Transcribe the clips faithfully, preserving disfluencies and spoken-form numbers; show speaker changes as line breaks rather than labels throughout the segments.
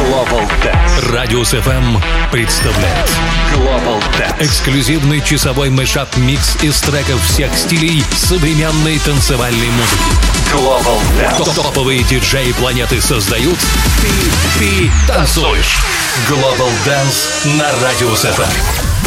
Global Dance.
Радиус эф эм представляет
Global Dance.
эксклюзивный часовой мешап-микс из треков всех стилей современной танцевальной музыки.
Global Dance.
Топовые диджеи планеты создают, ты, ты танцуешь. Global Dance на Радиус эф эм.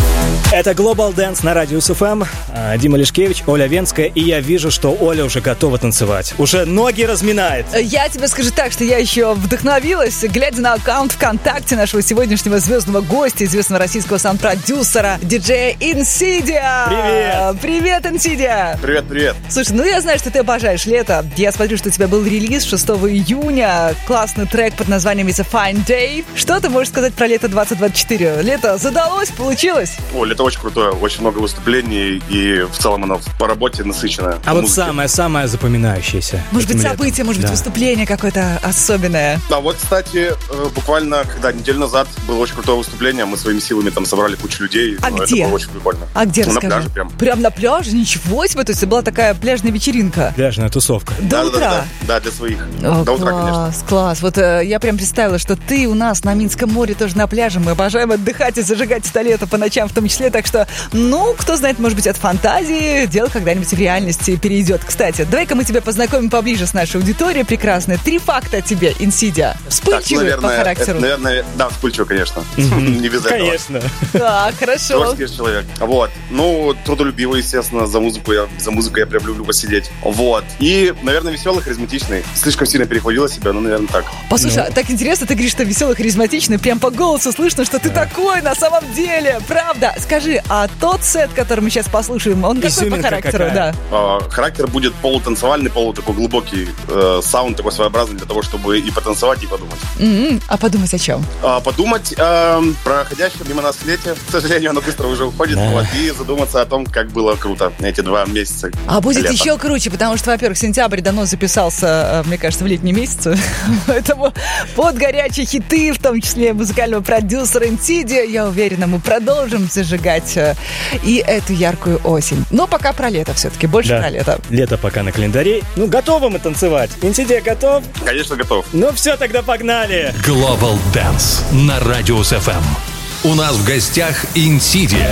Это Global Dance на Радиус эф эм. Дима Лешкевич, Оля Венская. И я вижу, что Оля уже готова танцевать. Уже ноги разминает.
Я тебе скажу так, что я еще вдохновилась, глядя на аккаунт ВКонтакте нашего сегодняшнего звездного гостя, известного российского саунд-продюсера, диджея Insidia.
Привет!
Привет, Insidia!
Привет, привет!
Слушай, ну я знаю, что ты обожаешь лето. Я смотрю, что у тебя был релиз шестого июня. Классный трек под названием It's a Fine Day. Что ты можешь сказать про лето двадцать двадцать четыре? Лето задалось? Получилось?
Оль, это очень крутое, очень много выступлений, и в целом оно по работе насыщенное.
А вот самое-самое запоминающееся.
Может быть,
этим
событие,
летом.
может быть,
Да.
выступление какое-то особенное.
А вот, кстати, буквально, когда неделю назад было очень крутое выступление, мы своими силами там собрали кучу людей.
А
ну,
где?
Это было очень прикольно.
А где,
Ну, на
расскажи?
пляже прям.
Прям на пляже? Ничего себе! То есть это была такая пляжная вечеринка.
Пляжная тусовка.
До
Да,
утра.
да, да, да, да, для своих.
О,
До утра,
класс,
конечно.
класс. Вот э, я прям представила, что ты у нас на Минском море тоже на пляже. Мы обожаем отдыхать и зажигать это лето по ночам в том числе. Так что, ну, кто знает, может быть, от фантазии дело когда-нибудь в реальности перейдет. Кстати, давай-ка мы тебя познакомим поближе с нашей аудиторией прекрасной. Три факта о тебе, Инсидия.
Так,
Вспыльчивый
наверное,
по характеру.
это, наверное, да, вспыльчивый, конечно. Не без этого.
Конечно.
Так, хорошо.
Творческий человек. Вот. Ну, трудолюбивый, естественно, за музыку я, за музыку я прям люблю посидеть. Вот. И, наверное, веселый, харизматичный. Слишком сильно перехвалила себя, ну, наверное, так.
Послушай, а так интересно, ты говоришь, что веселый, харизматичный, прям по голосу слышно, что ты такой на самом деле, правда. Скажи, а тот сет, который мы сейчас послушаем, он какой по
Изюминка
характеру?
какая?
Да.
А, характер будет полутанцевальный, полу такой глубокий э, саунд, такой своеобразный для того, чтобы и потанцевать, и подумать.
М-м, а подумать о чем?
А, подумать э, про ходящее мимо нас лето. К сожалению, оно быстро уже уходит.
Да.
Вот, и задуматься о том, как было круто эти два месяца.
А будет
лета.
еще круче, потому что, во-первых, сентябрь давно записался, э, мне кажется, в летние месяцы. Поэтому под горячие хиты, в том числе музыкального продюсера Insidia, я уверена, мы продолжим зажигать э, и эту яркую осень. Но пока про лето все-таки, больше
Да.
про лето.
Лето пока на календаре. Ну, готовы мы танцевать. Инсидия готов?
Конечно, готов.
Ну все, тогда погнали.
Global Dance на Радиус эф эм. У нас в гостях Insidia.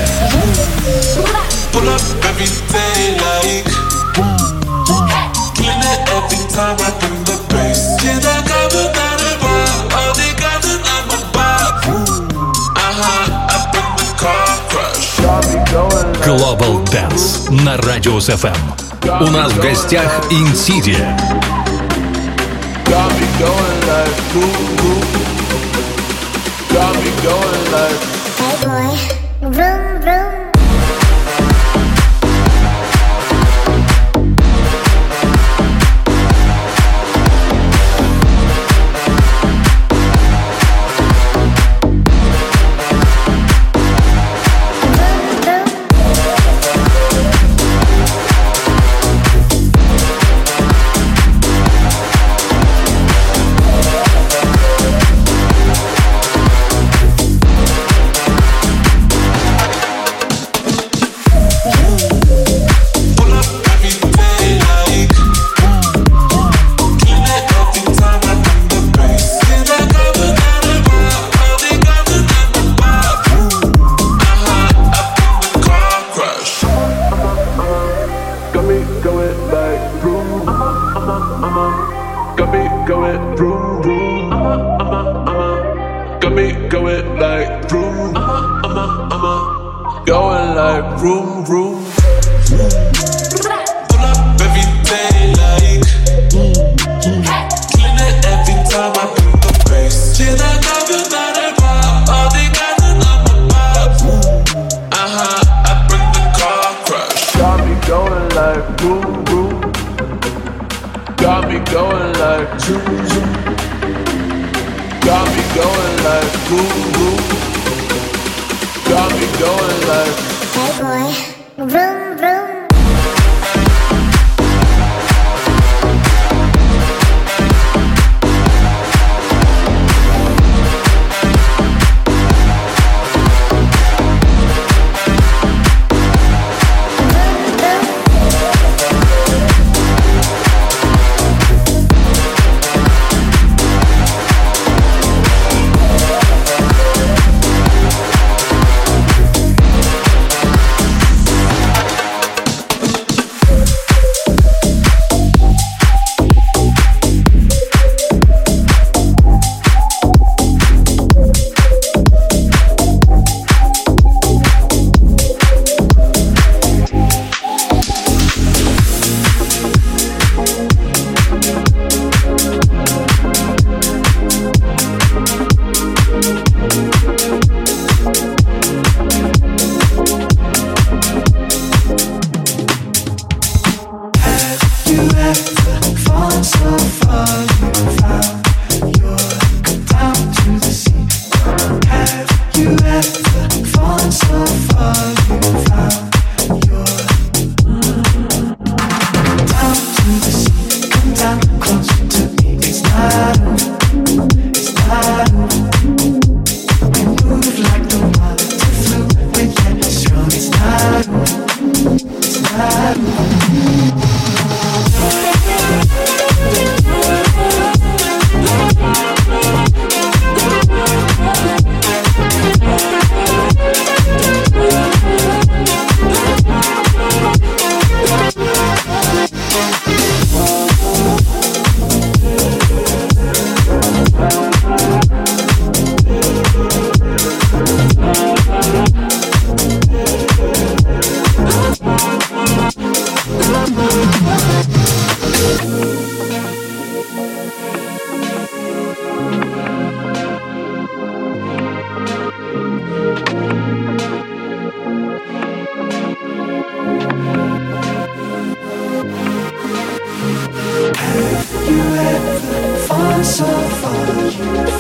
Pull up every day like Clean it every time I bring the bass. Yeah, that guy without a bar. All they got is I'm a bar. Uh-huh, I bring the car crush.
Global Dance на Радиус эф эм. У нас в гостях Insidia.
Got me going like boom, boom. Got me going like
Hey boy, vroom vroom.
Pull up every day like Clean it every time I bring the bass. Yeah, that guy without a bar. All they got is I'm a bar. Uh-huh, I bring the car crush.
Got me going like vroom. Got me going vroom vroom. Got me going like vroom. Going like vroom vroom.
Pull up every day like Clean it every time I bring the bass. Yeah, that guy without a bar. All they got is I'm a bar. Uh-huh, I bring the car crush.
Got me going like vroom vroom. Got me going like zoom zoom. Got me going like vroom vroom. Got me going like
Hey boy, vroom vroom.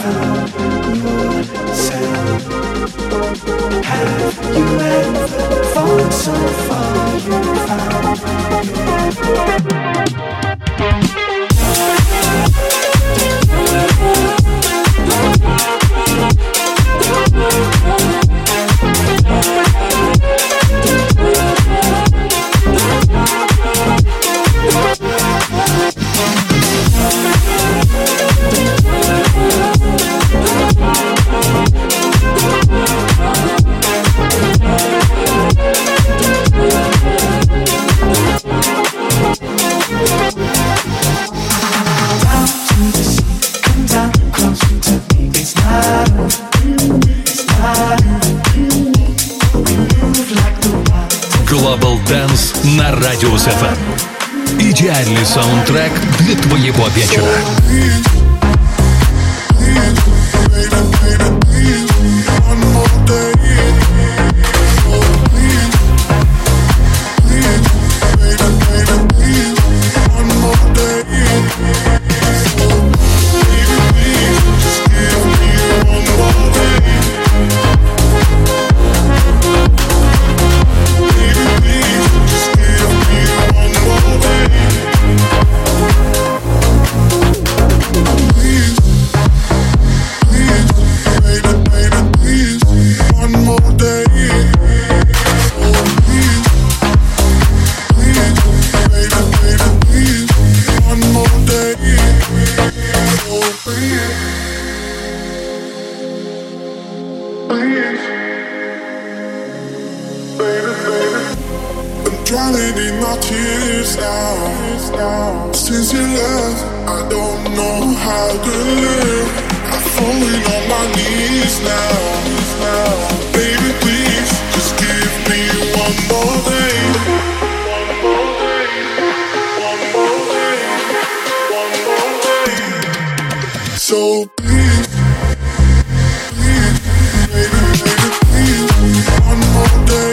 found yourself? Have you ever fallen so far you found
Global Dance на Радиус эф эм. Идеальный саундтрек для твоего вечера.
Drowning in my tears now. Since you left, I don't know how to live. I'm falling on my knees now. Baby, please, just give me one more day. One more day. One more day. One more day. So please, please, baby, baby, please, one more day.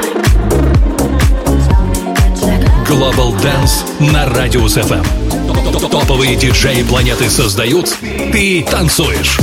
Global Dance на Радиус эф эм. Топовые диджеи планеты создают, ты танцуешь.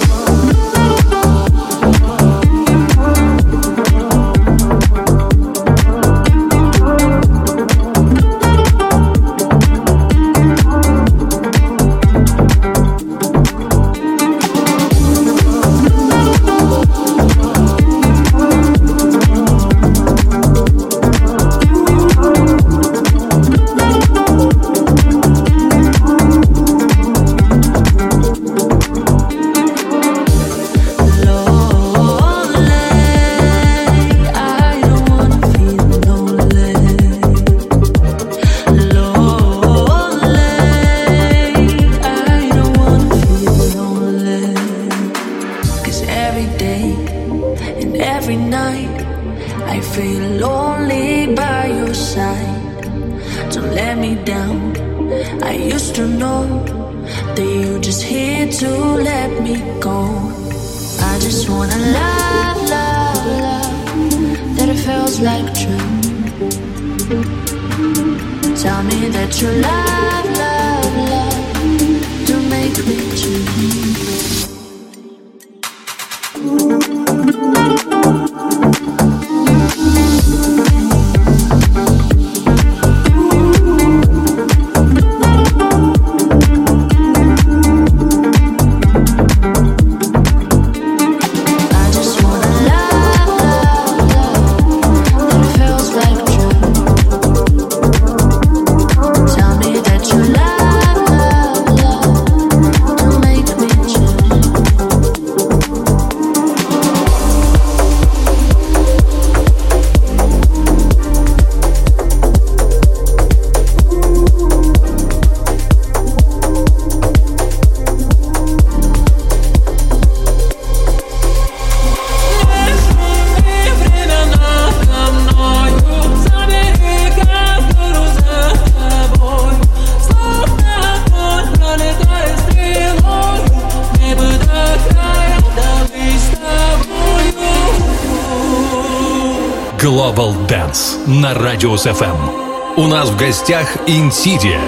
Global Dance на Radius эф эм. У нас в гостях Инсидия.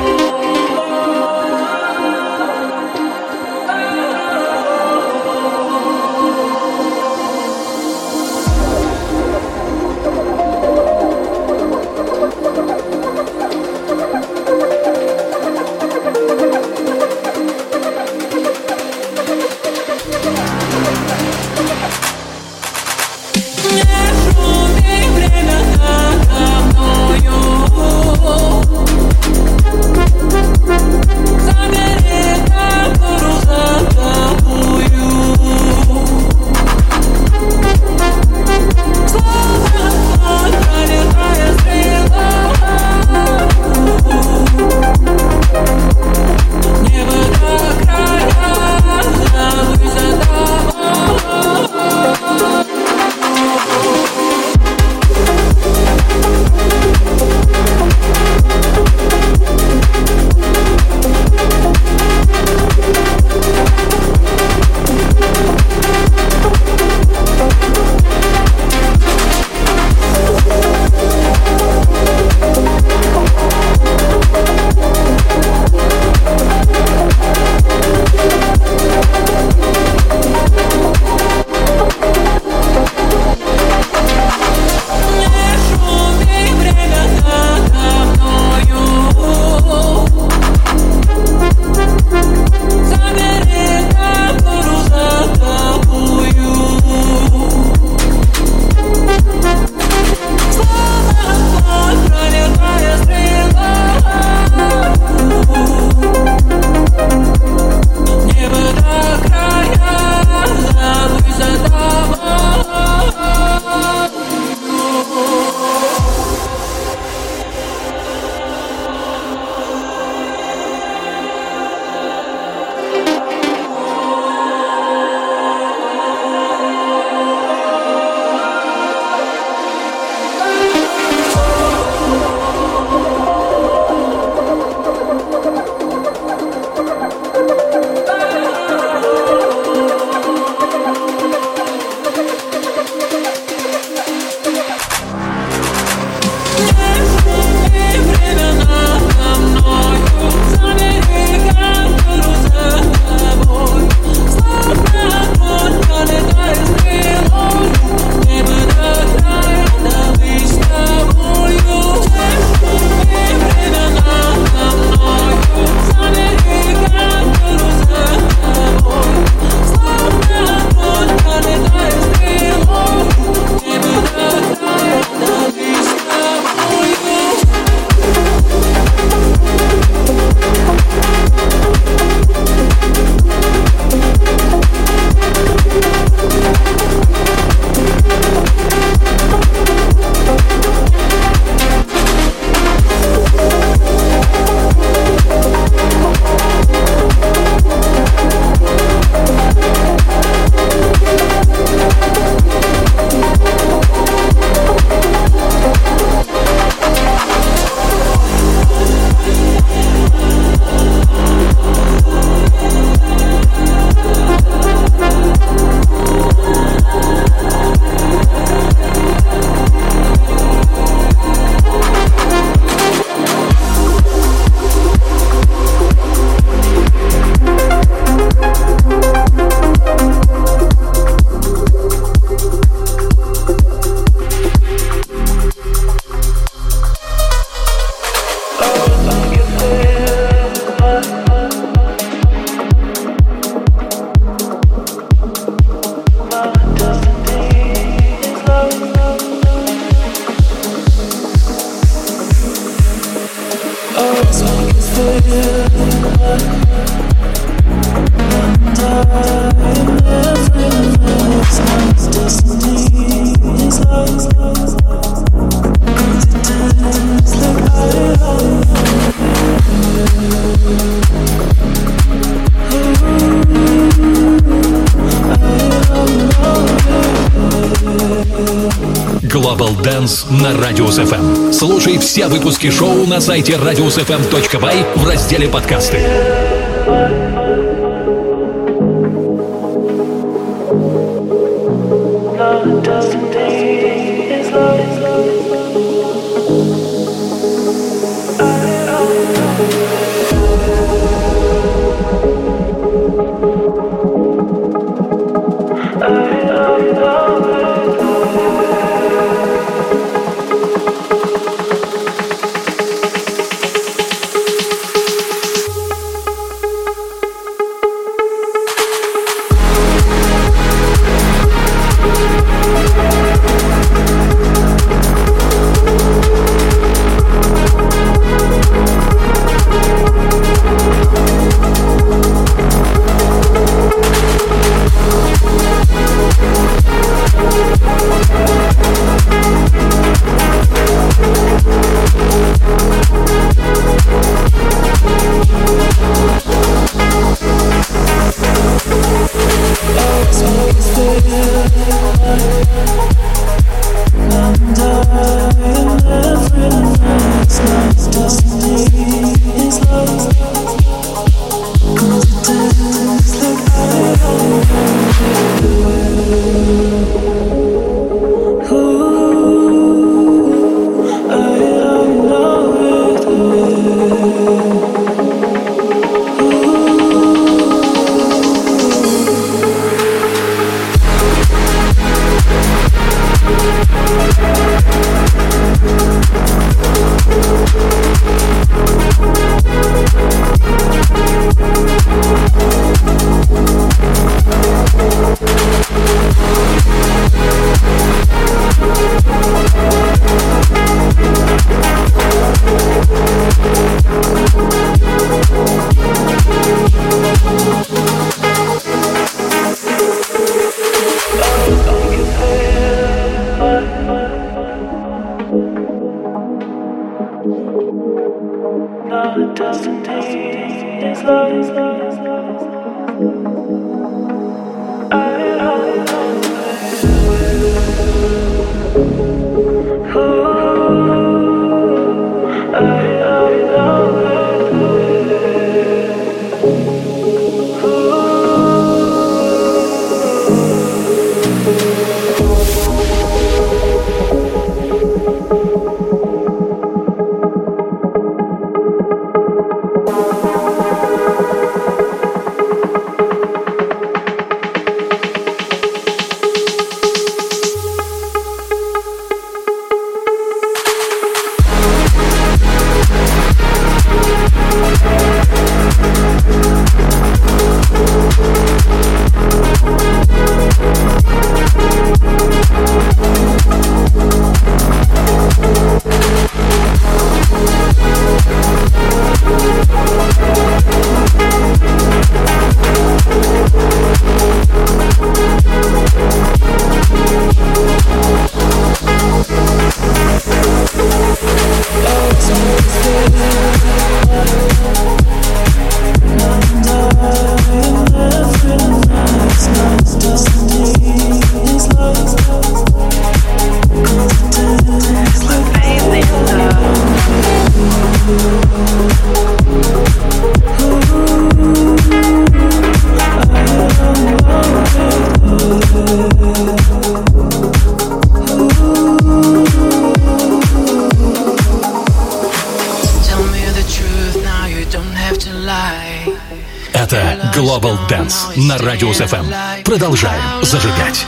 Время надо мною.
Global Dance на Radius эф эм. Слушай все выпуски шоу на сайте радиус эф эм точка бай в разделе подкасты. Global Dance на Radius эф эм. Продолжаем зажигать.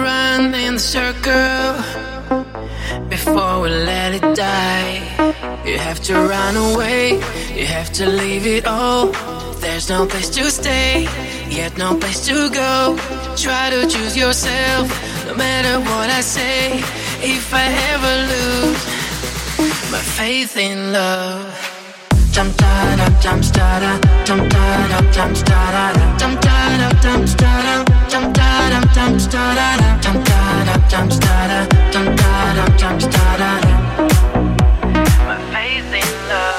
You have to run away, you have to leave it all. There's no place to stay, yet no place to go. Try to choose yourself, no matter what I say. If I ever lose my faith in love, dum da dum dum da da dum da dum dum da da dum da dum dum da da dum da dum dum da da dum da dum dum da da dum da dum dum da da. My faith in love.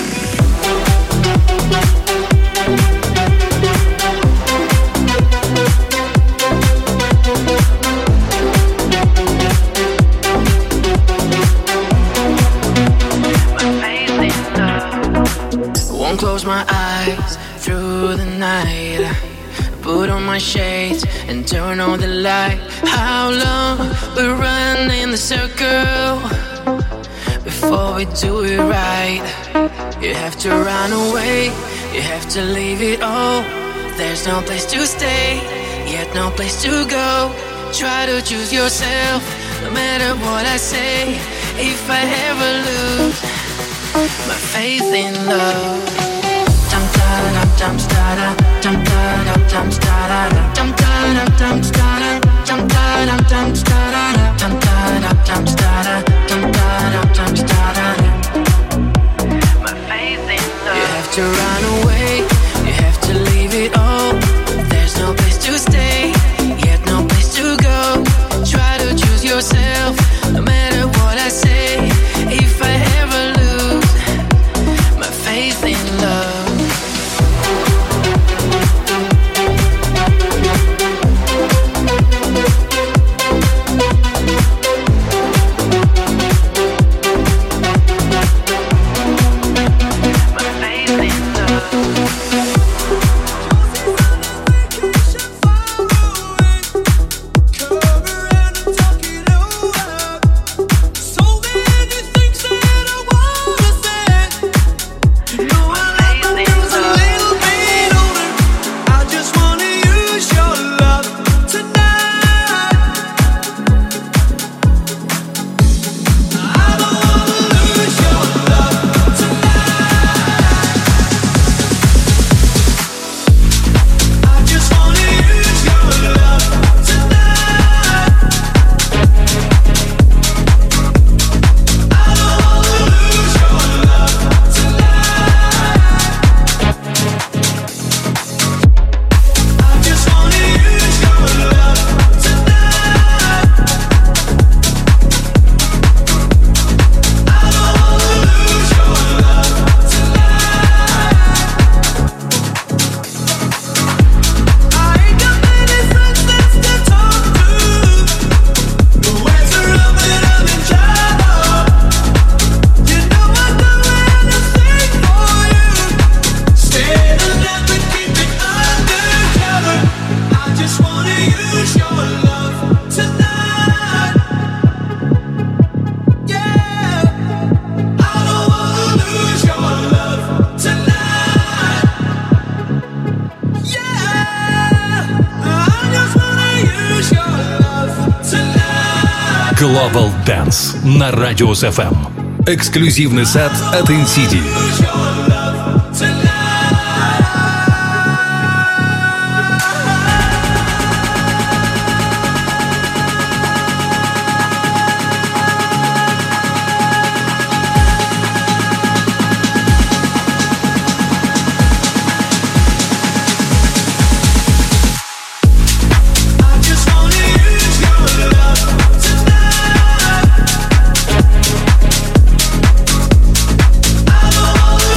Won't close my eyes through the night. Put on my shades and turn on the light. How long we run in the circle before we do it right? You have to run away, you have to leave it all. There's no place to stay, yet no place to go. Try to choose yourself, no matter what I say. If I ever lose my faith in love, dum da dum dum da da dum da dum dum da da dum da dum dum da da dum da dum dum da da dum da dum dum da da dum da dum dum da da. My faith in love. You have to run away, you have to leave it all. There's no place to stay, yet no place to go. Try to choose yourself, no matter what I say. If I ever lose my faith in love.
Global Dance на Radius эф эм. Эксклюзивный сет от эн си ди.
I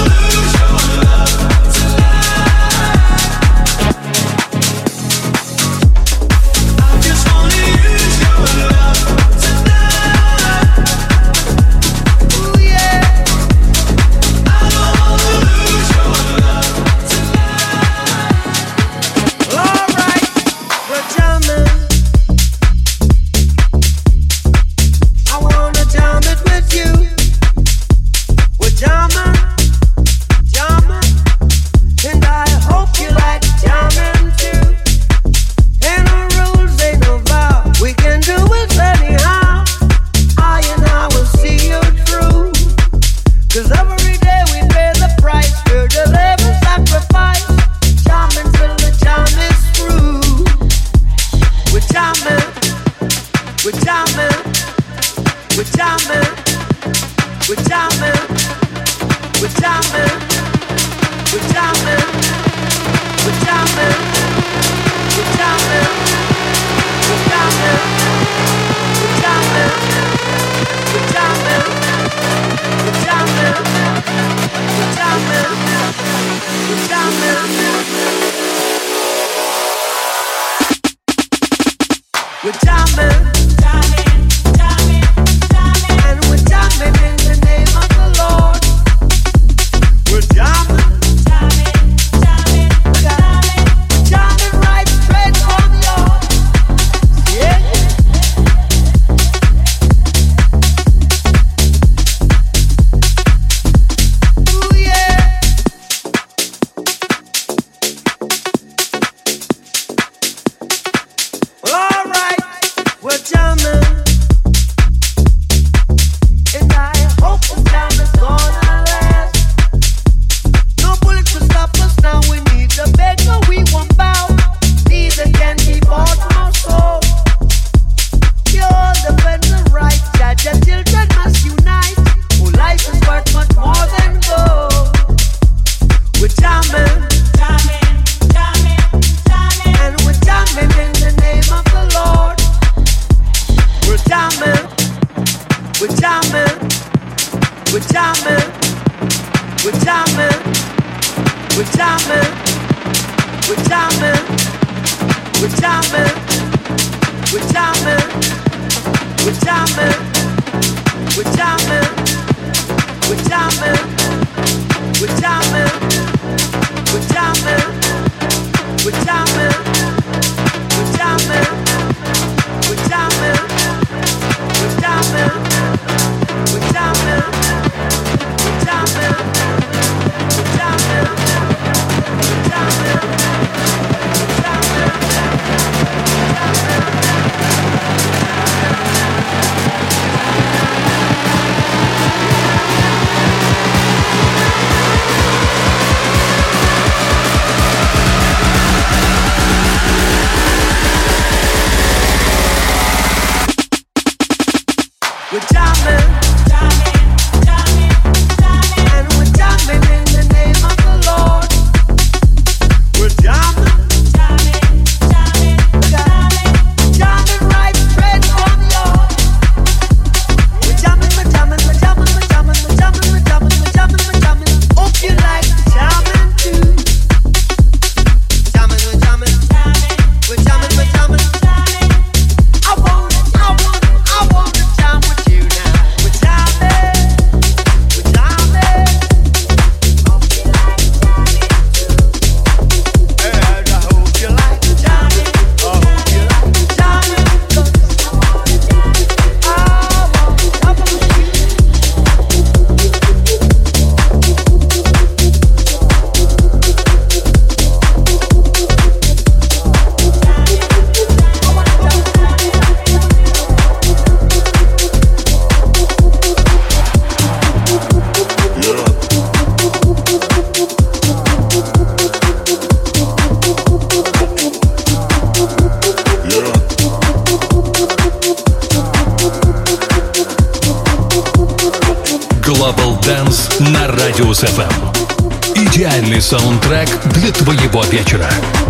Global Dance на Радиус эф эм. Идеальный саундтрек для твоего вечера.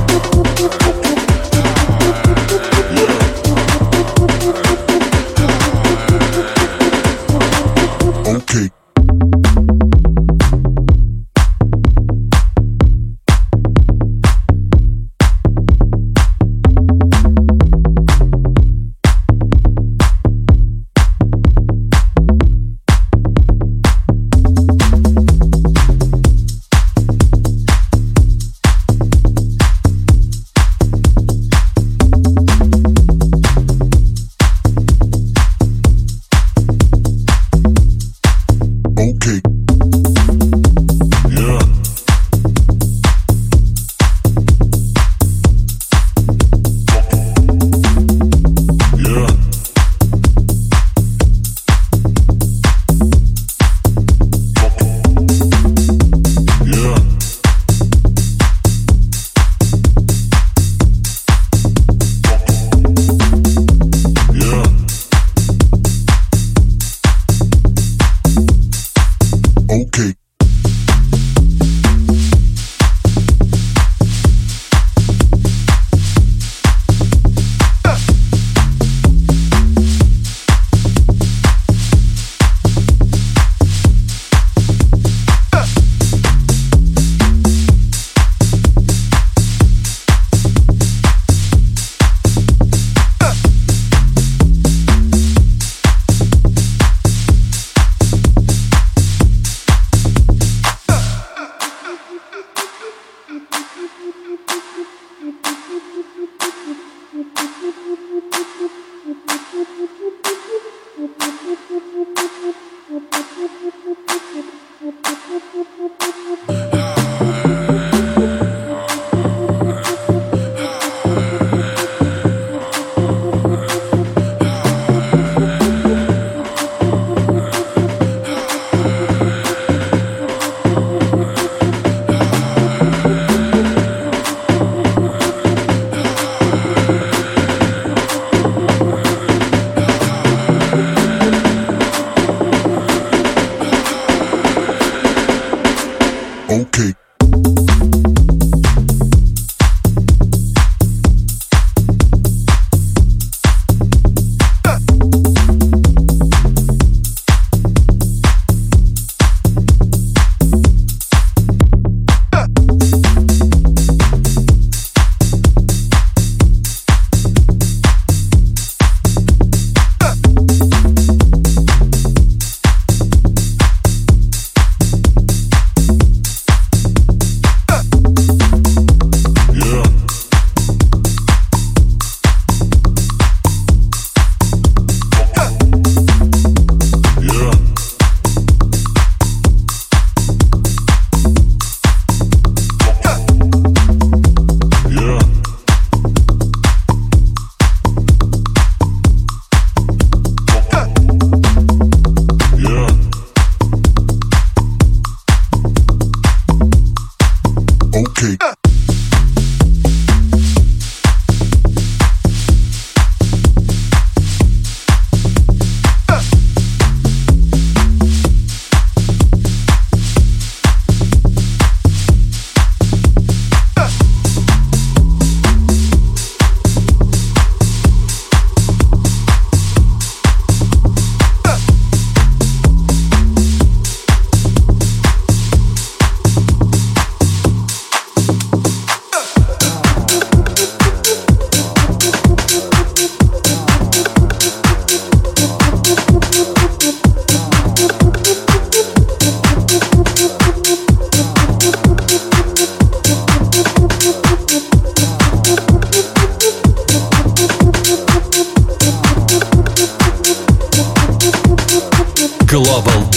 Okay.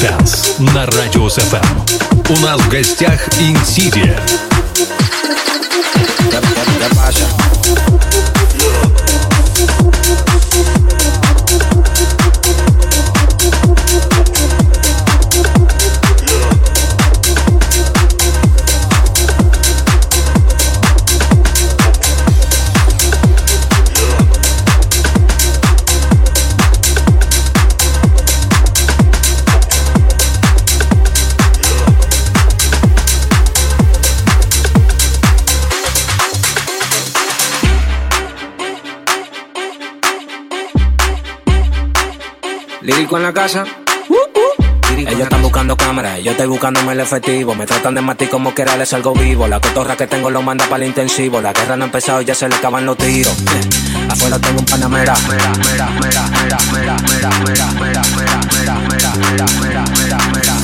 Dance на Радио эс эф эм. У нас в гостях Инсидия.
Lírico en la casa. Uh, uh. Ellos están buscando cámaras, yo estoy buscándome el efectivo. Me tratan de matar como quiera, les salgo vivo. La cotorra que tengo lo manda para el intensivo. La guerra no ha empezado y ya se le acaban los tiros. Eh, afuera tengo un panamera. Mera, mera, mera, mera, mera, mera, mera, mera, mera, mera, mera, mera, mera, mera, mera,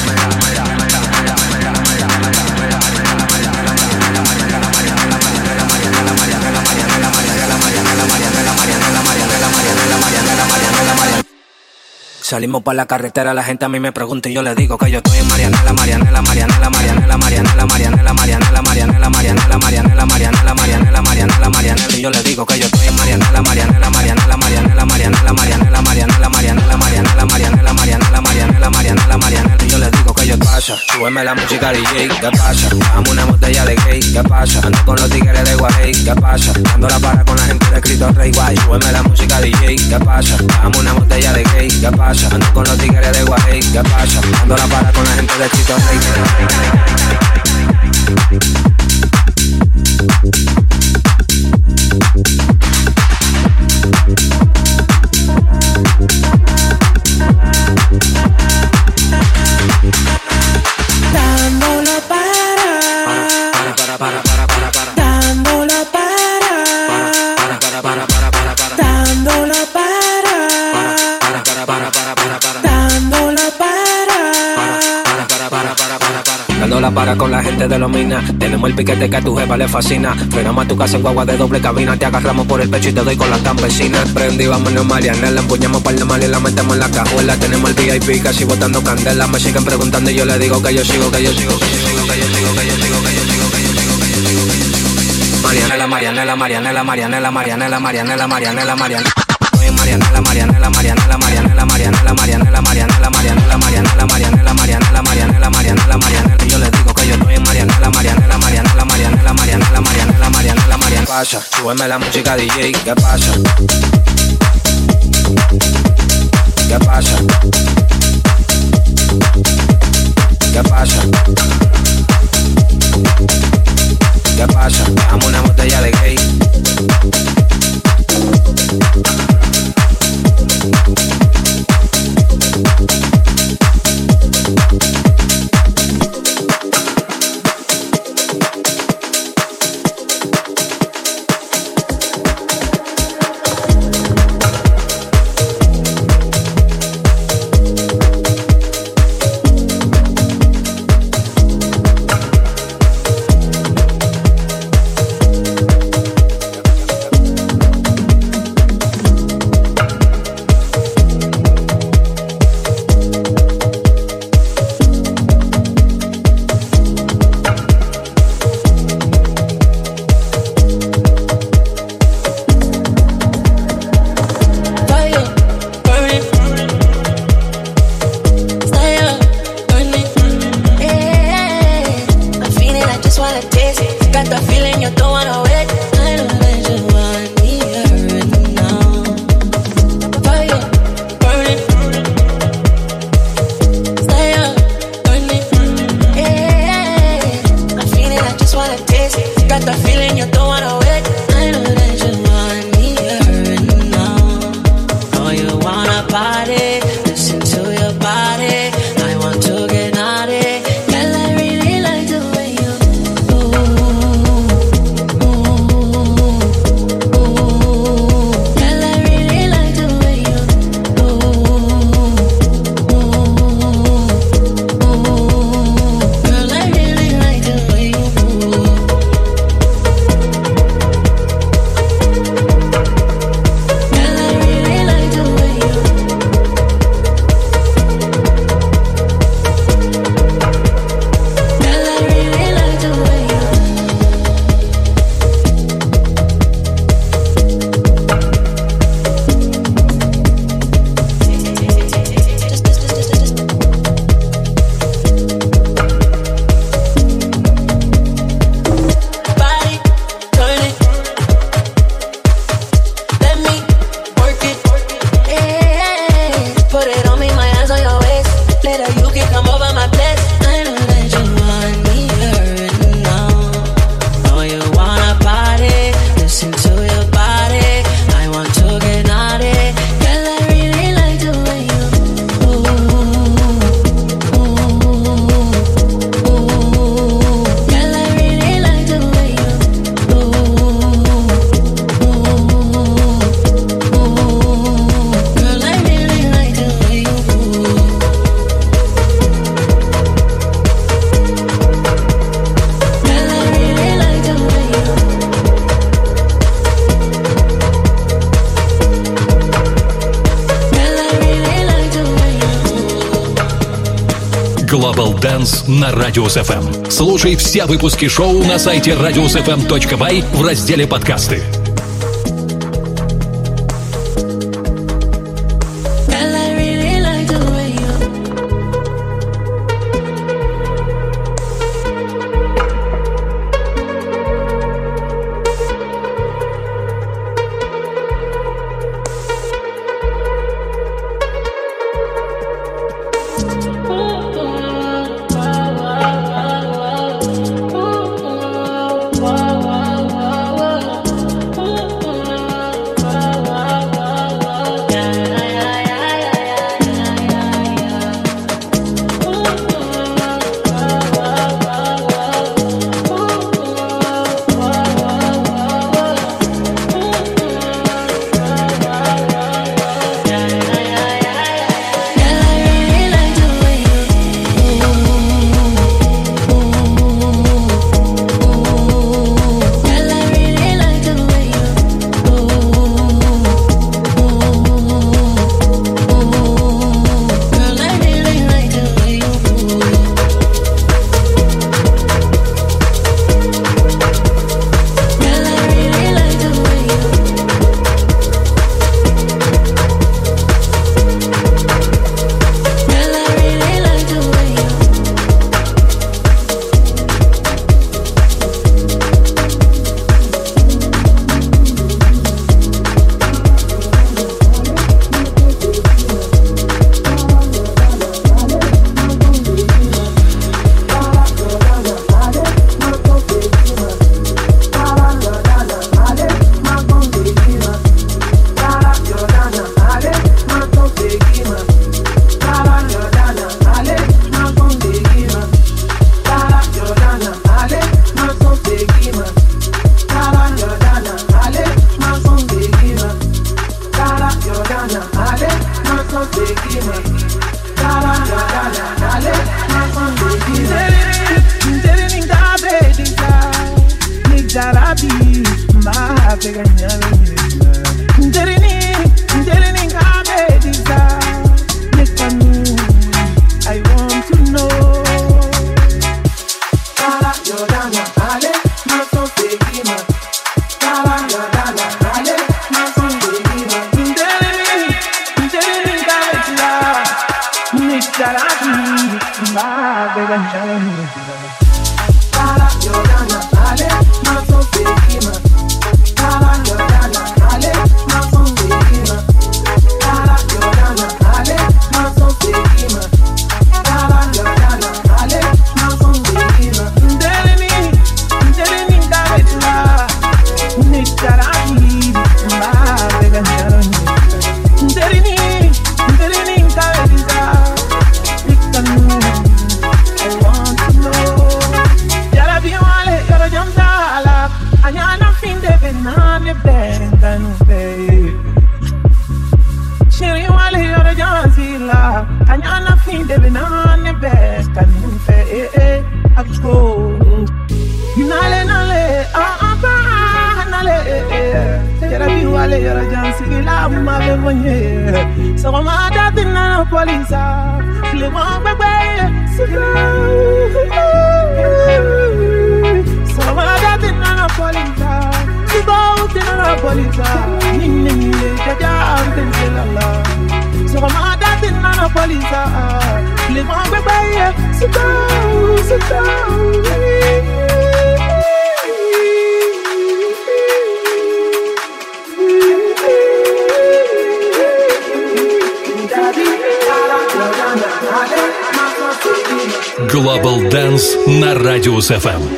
salimos para la carretera, la gente a mí me pregunta y yo le digo que yo estoy en Marianela, Marianela, Marianela, Marianela, Marianela, Marianela, Marianela, Marianela, Marianela, Marianela, Marianela, Marianela, Marianela, Marianela, y yo le digo que yo estoy en Marianela, Marianela, Marianela, Marianela, Marianela, Marianela, Marianela, Marianela, Marianela, Marianela, Marianela, Marianela, Marianela, Marianela, y yo le digo que yo pasa, súbeme la música D J, ¿qué pasa? Dame una botella de gay, ¿qué pasa? Ando con los tigres de Guay, ¿qué pasa? Dando la para con la gente de Cristo Rey Guay, súbeme la música D J, ¿qué pasa? Dame una botella de gay, ¿qué pasa? Ando con los tigres de Guay, ¿qué pasa? Dando la para con la gente de Cristo Rey.
Dándolo para, para, para, para, para, para, para. Dándolo para, para, para, para, para, para, para. Dándolo para, para, para, para, para, para, para. Dándolo para,
para, para, para, para, para, para. Dando la para con la gente de los minas. Tenemos el piquete que a tu jefa le fascina. Frenamos a tu casa en guagua de doble cabina. Te agarramos por el pecho y te doy con las campesinas. Prendí, vámonos Marianela. Empuñamos par de mal y la metemos en la cajuela. Tenemos el V I P casi botando candela. Me siguen preguntando y yo le digo que yo sigo, que yo sigo, que yo sigo, que yo sigo, que yo sigo, que yo sigo, que yo sigo, que yo sigo. Marianela, Marianela, Marianela, Marianela, Marianela, Marianela, Marianela, Marianela. Marianela, Marianela, Marianela, Marianela, Marianela, Marianela, Marianela, Marianela, Marianela, Marianela, Marianela, Marianela, Marianela, Marianela, y yo le digo que yo estoy en Marianela, Marianela, Marianela, Marianela, Marianela, Marianela, Marianela, Marianela. Pasa, súbeme la música D J, ¿qué pasa? ¿Qué pasa? ¿Qué pasa? ¿Qué pasa? Dame una botella de gay.
Global Dance на Radius эф эм. Слушай все выпуски шоу на сайте радиус эф эм точка бай в разделе «Подкасты». Global Dance на Radius эф эм.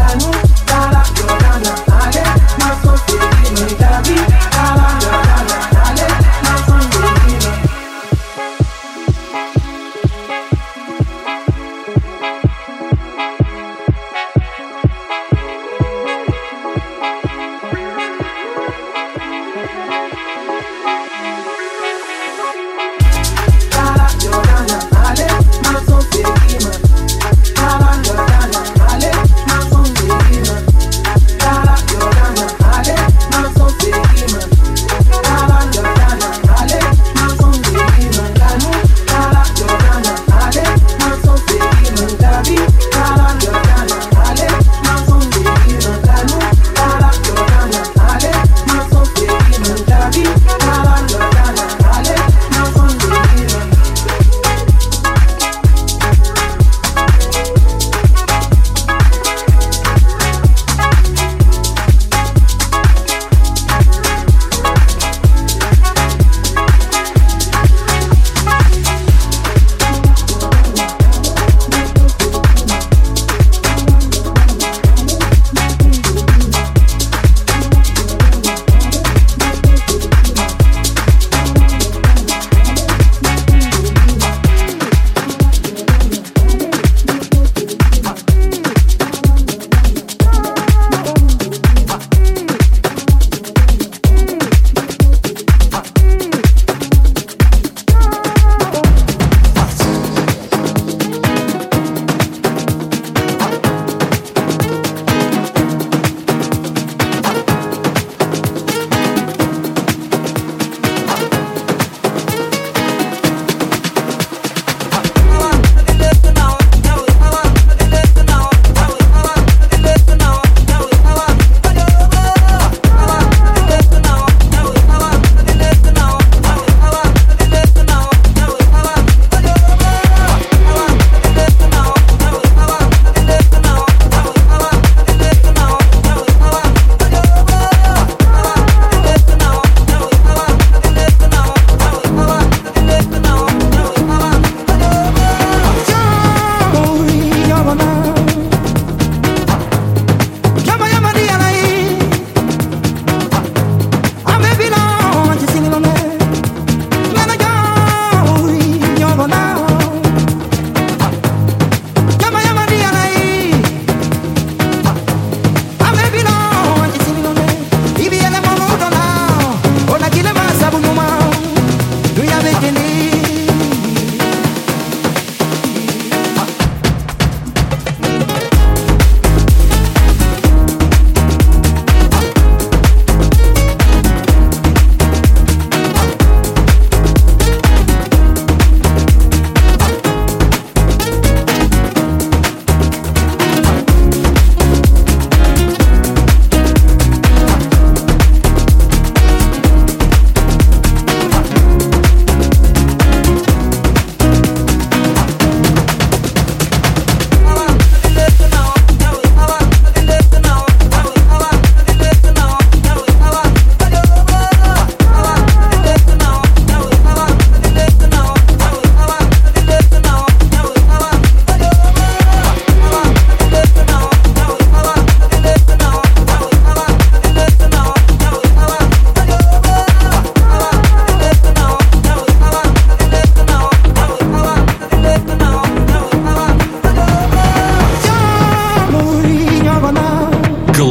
Dale,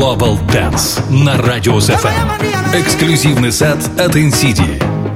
Global Dance на Radius эф эм. Эксклюзивный сет от эн си ди.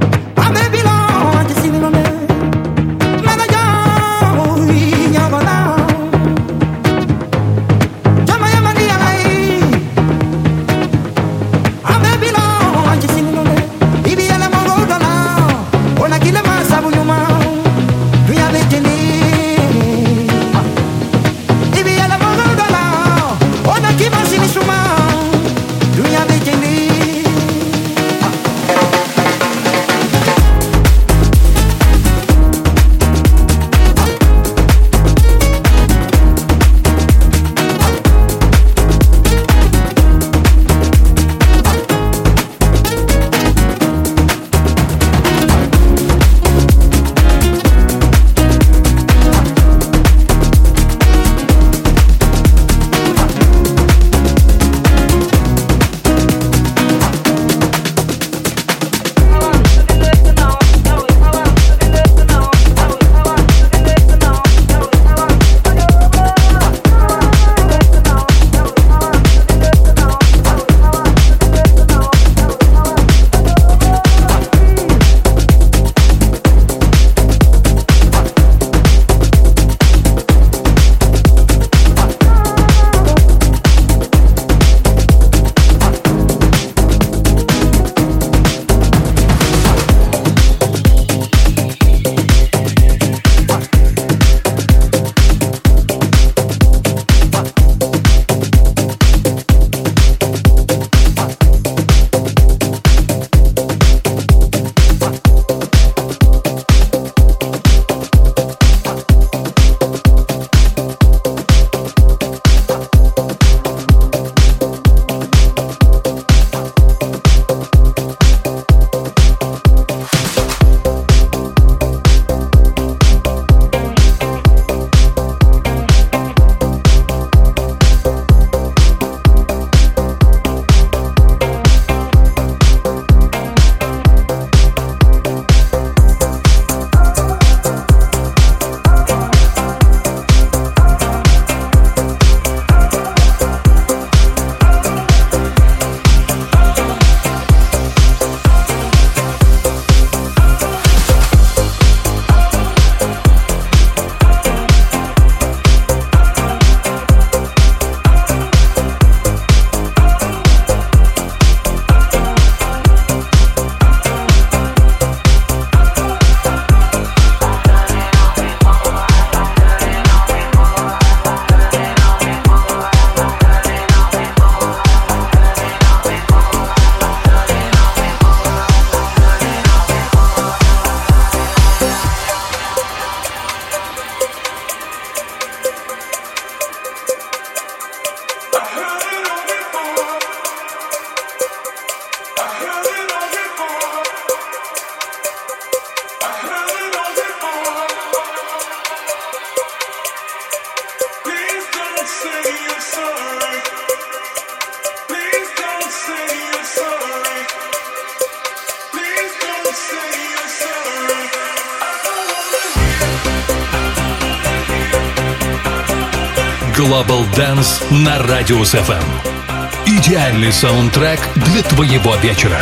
Global Dance на Radius эф эм. Идеальный саундтрек для твоего вечера.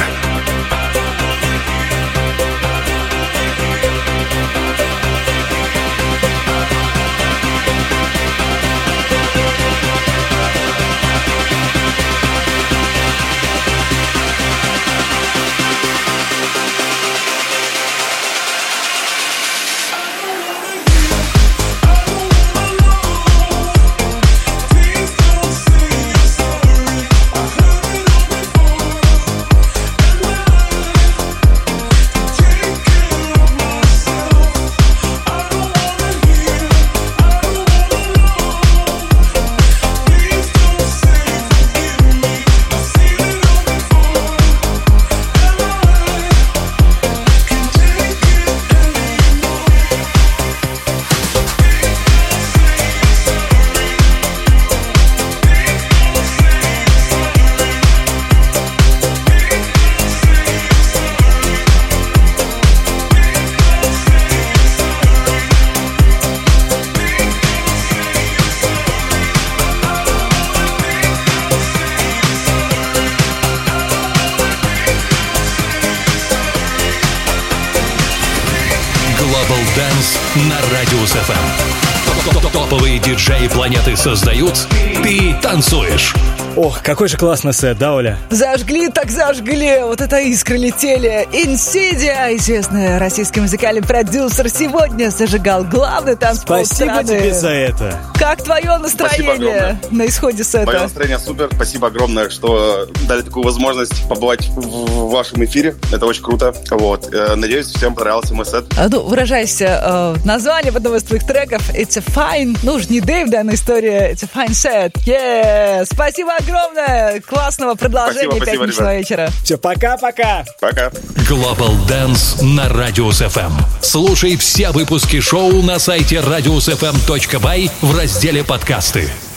We'll be right back.
Global Dance на Радиус эф эм. Топовые диджеи планеты создают, ты танцуешь.
Ох, какой же классный сет, да, Оля?
Зажгли так зажгли, вот это искры летели. Инсидия, известный российский музыкальный продюсер, сегодня зажигал главный танцпол
Спасибо
страны.
тебе за это.
Как твое настроение на исходе сета?
Мое настроение супер. Спасибо огромное, что дали такую возможность побывать в вашем эфире. Это очень круто. Вот. Надеюсь, всем понравился мой сет.
А, ну, выражаясь э, названием одного из твоих треков, It's a fine, ну уж не Дэйв, данная история, It's a fine set. Yeah. Спасибо огромное. Классного продолжения
Спасибо, спасибо,
пятничного
ребят.
вечера.
Все, пока-пока.
Пока.
Global Dance на Радиус эф эм. Слушай все выпуски шоу на сайте радиус эф эм точка бай в разделе подкасты.